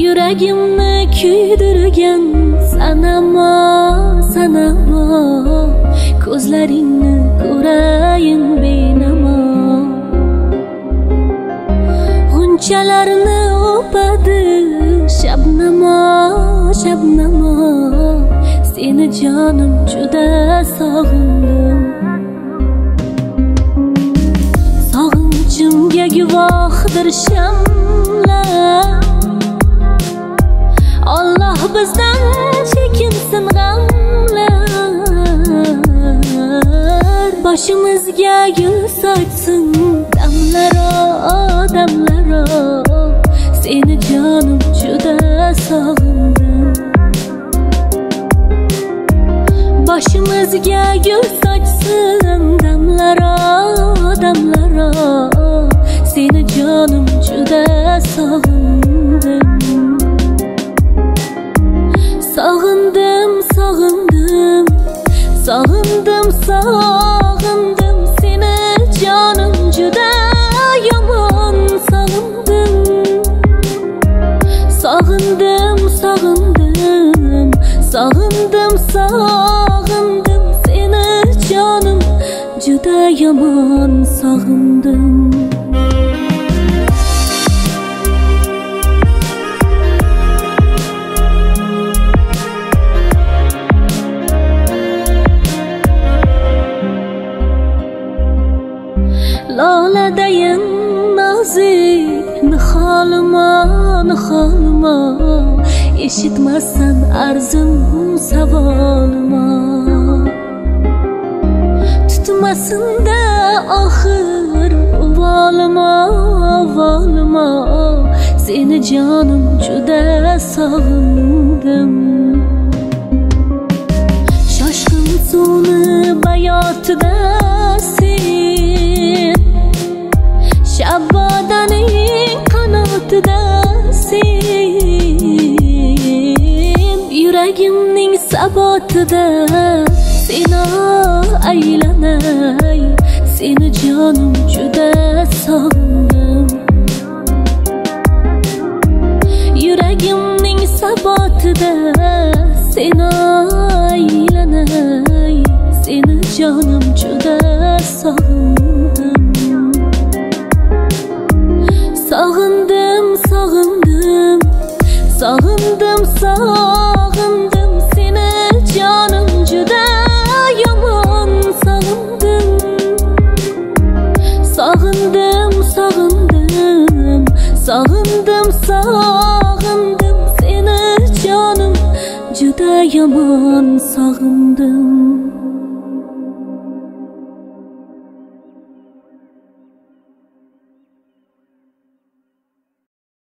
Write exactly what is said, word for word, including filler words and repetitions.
Yuragimni kuydirgan sanama, sanama, ko'zlaringni ko'rayin benamo. G'unchalarni o'padi shabnamo, shabnamo, seni jonim juda sog'indim. Sog'inchimga guvohdir shamlar, Allah bizdan chekinsin g'amlar. Boshimizga gul sochsin damlaro, damlaro, seni jonim juda sog'indim. Boshimizga gul sochsin damlaro, damlaro, seni jonim juda sog'indim. Sog'indim, sog'indim, sog'indim, sog'indim, seni jonim juda yomon sog'indim. Sog'indim, sog'indim, sog'indim, sog'indim, seni jonim juda yomon sog'indim. Loladayin nozik niholima, niholima, eshitmasan arzim savolima. Tutmasinda oxir volima, volima, seni jonim juda sog'indim. Shoshqin suvni bayotida sen, Shabodaning qanotida sen, yuragimning sabotida seni aylanay, seni jonim juda sog'indim. Yuragimning sabotida seni aylanay, seni jonim juda sog'indim. Sog'indim, sog'indim, sog'indim, sog'indim, seni jonim juda yomon sog'indim. Sog'indim, sog'indim, sog'indim, sog'indim, seni jonim juda yomon sog'indim.